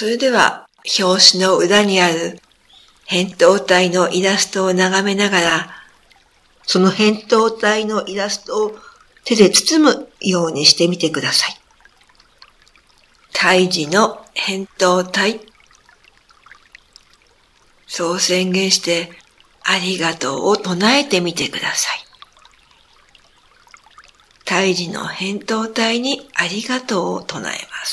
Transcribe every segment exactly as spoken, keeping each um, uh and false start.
それでは、表紙の裏にある扁桃体のイラストを眺めながら、その扁桃体のイラストを手で包むようにしてみてください。胎児の扁桃体。そう宣言して、ありがとうを唱えてみてください。胎児の扁桃体にありがとうを唱えます。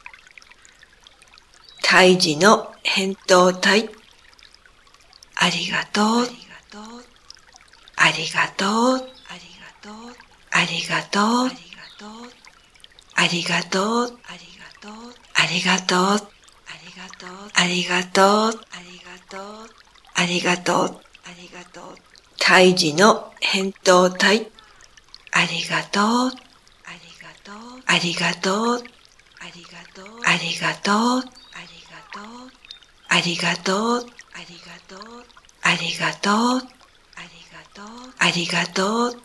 胎児の扁桃体。ありがとう。ありがとう。ありがとう。ありがとう。ありがとう。ありがとう。ありがとう。ありがとう。胎児の扁桃体。ありがとう。ありがとう。ありがとう。ありがとう。ありがとう。ありがとう。ありがとう。ありがとう。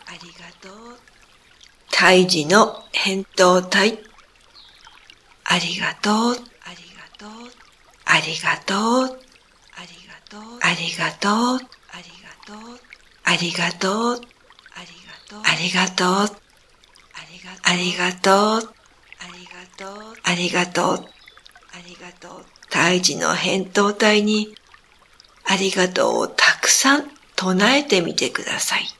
胎児の扁桃体。ありがとう。ありがとう。ありがとう。ありがとう。ありがとう。ありがとう。ありがとう。ありがとう。ありがとう。胎児の扁桃体にありがとうをたくさん唱えてみてください。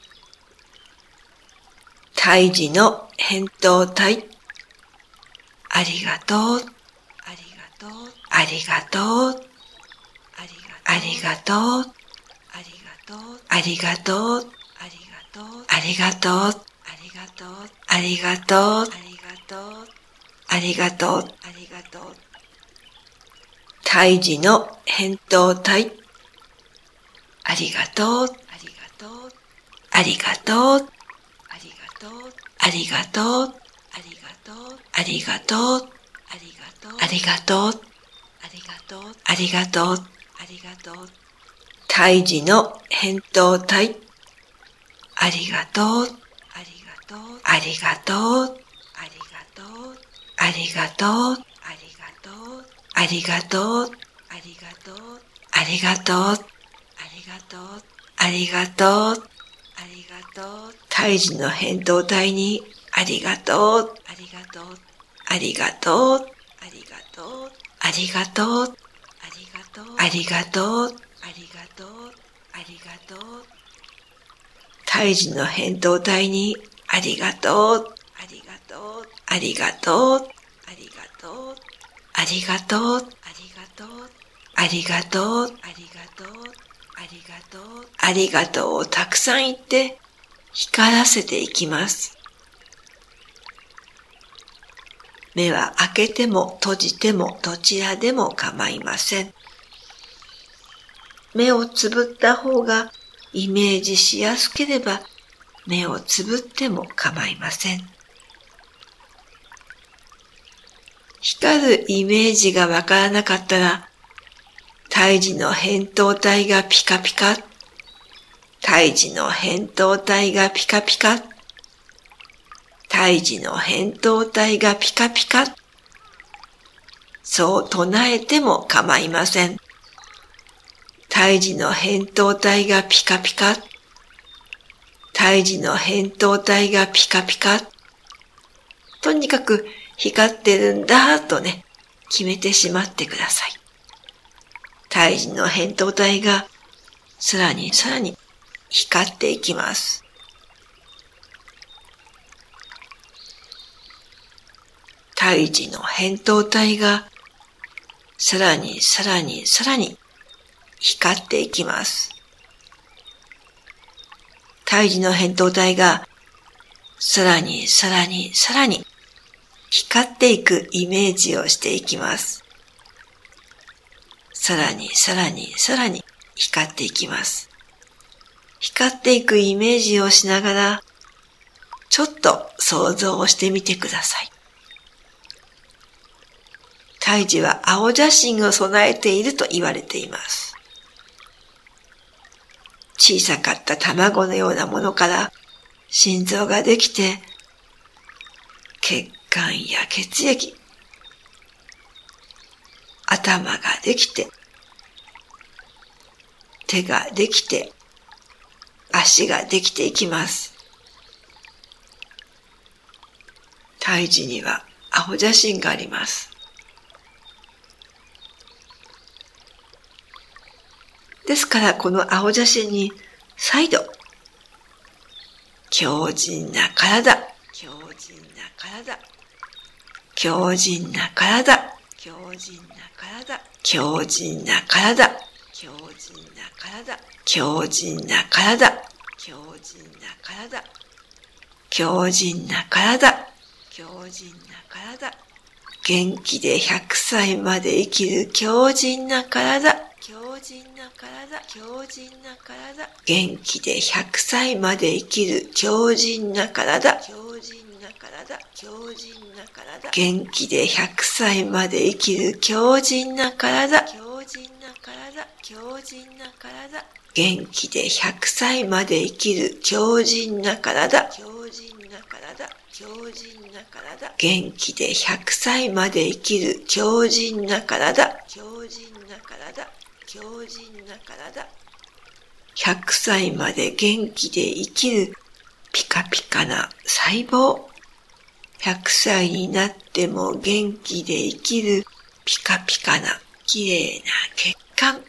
胎児の扁桃体。ありがとう。ありがとう。ありがとう。ありがとう。ありがとう。ありがとう。ありがとう。ありがとう。胎児の扁桃体。ありがとう。ありがとう。ありがとう。ありがとう。ありがとう。ありがとう。ありがとう。ありがとう。胎児の扁桃体。ありがとう。ありがとう。ありがとう。ありがとう。ありがとう。ありがとう。ありがとう。ありがとう。ありがとう。胎児の扁桃体にありがとう。ありがとう。ありがとう。ありがとう。ありがとう。ありがとう。胎児の扁桃体にありがとう。ありがとう。ありがとう。ありがとう。ありがとう。ありがとう。ありがとうをたくさん言って光らせていきます。目は開けても閉じてもどちらでも構いません。目をつぶった方がイメージしやすければ目をつぶっても構いません。光るイメージがわからなかったら、胎児の扁桃体がピカピカ、胎児の扁桃体がピカピカ、胎児の扁桃体がピカピカ、そう唱えても構いません。胎児の扁桃体がピカピカ、胎児の扁桃体がピカピカ、とにかく光ってるんだとね、決めてしまってください。胎児の扁桃体がさらにさらに光っていきます。胎児の扁桃体がさらにさらにさらに光っていきます。胎児の扁桃体がさらにさらにさらに光っていくイメージをしていきます。さらにさらにさらに光っていきます。光っていくイメージをしながら、ちょっと想像をしてみてください。胎児は青写真を備えていると言われています。小さかった卵のようなものから心臓ができて、血管や血液、 頭ができて、手ができて、足ができていきます。胎児にはアホ写真があります。ですからこのアホ写真に再度、強靭な体、強靭な体、強靭な体、強靭な体、強靭な体、強靭な体、強靭な体、強靭な体、強靭な体、強靭な体、元気でひゃくさいまで生きる強靭な体、強靭な体、強靭な体、元気でひゃくさいまで生きる強靭な体、強靭な体、強靭な体、元気でひゃくさいまで生きる強靭な体、強靭な体、強靭な体、元気でひゃくさいまで生きる強靭な体、強靭な体、強靭な体、元気でひゃくさいまで生きる強靭な体、強靭な体、強靭な体、ひゃくさいまで元気で生きるピカピカな細胞、ひゃくさいになっても元気で生きるピカピカな綺麗な血管、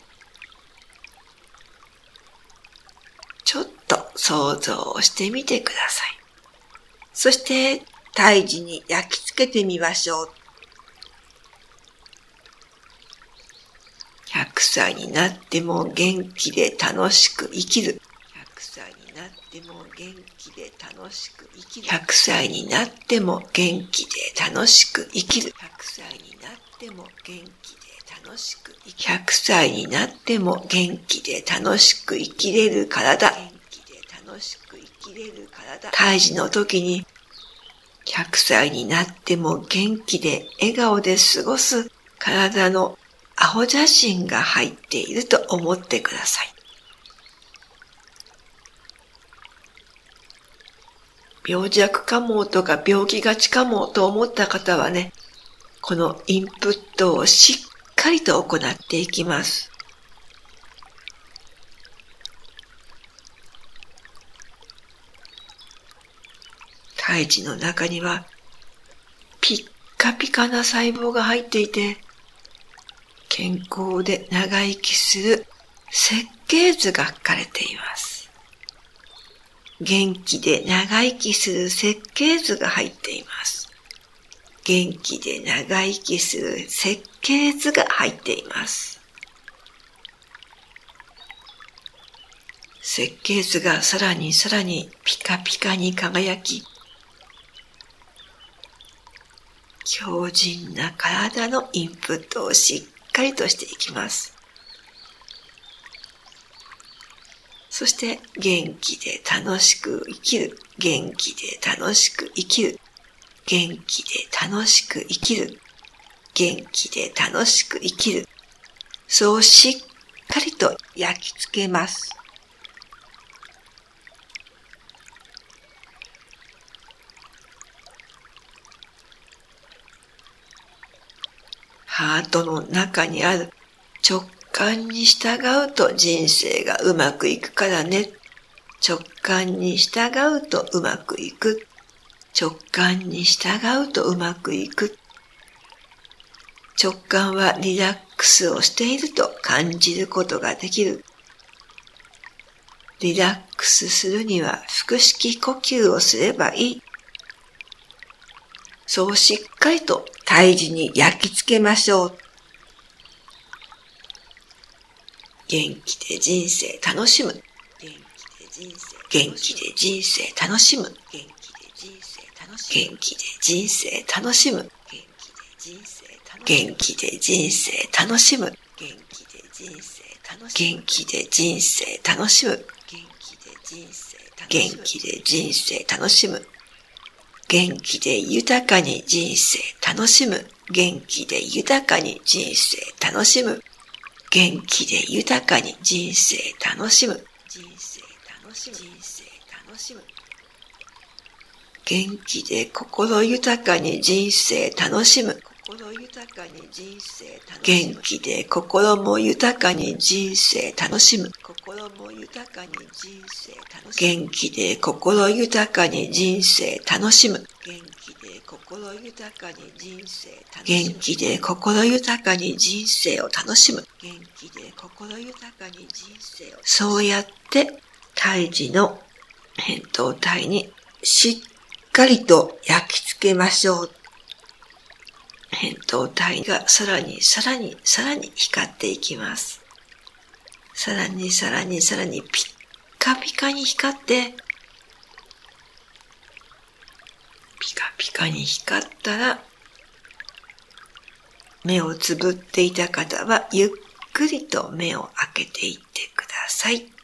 ちょっと想像してみてください。そして胎児に焼き付けてみましょう。ひゃくさいになっても元気で楽しく生きる。ひゃくさいになっても元気で楽しく生きる。ひゃくさいになっても元気で楽しく生きる。ひゃくさいになっても元気で楽しく生きる。ひゃくさいになっても元気で楽しく生きれる体。元気で楽しく生きれる体。胎児の時にひゃくさいになっても元気で笑顔で過ごす体のアホ写真が入っていると思ってください。病弱かもとか病気がちかもと思った方はね、このインプットをしっかりと行っていきます。胎児の中にはピッカピカな細胞が入っていて、健康で長生きする設計図が書かれています。元気で長生きする設計図が入っています。元気で長生きする設計図が入っています。設計図がさらにさらにピカピカに輝き、強靭な体のインプットをしっかりとしていきます。そして元気で楽しく生きる、元気で楽しく生きる、元気で楽しく生きる、元気で楽しく生きる。そうしっかりと焼き付けます。ハートの中にある直感に従うと人生がうまくいくからね。直感に従うとうまくいく。直感に従うとうまくいく。直感はリラックスをしていると感じることができる。リラックスするには腹式呼吸をすればいい。そうしっかりと胎児に焼き付けましょう。元気で人生楽しむ。元気で人生、元気で人生楽しむ。元気で人生楽しむ。元気で人生楽しむ。元気で人生楽しむ。元気で人生楽しむ。元気で人生楽しむ。元気で人生楽しむ。元気で豊かに人生楽しむ。元気で豊かに人生楽しむ。元気で豊かに人生楽しむ。人生楽しむ。人生楽しむ。元気で心豊かに人生楽しむ。 心豊かに人生楽しむ。元気で心も豊かに人生楽しむ。心も豊かに人生楽しむ。元気で心豊かに人生楽しむ。元気で心豊かに人生楽しむ。元気で心豊かに人生を楽しむ。元気で心豊かに人生を。そうやって胎児の扁桃体にしっかりと焼き付けましょう。扁桃体がさらにさらにさらに光っていきます。さらにさらにさらにピッカピカに光って、ピカピカに光ったら、目をつぶっていた方はゆっくりと目を開けていってください。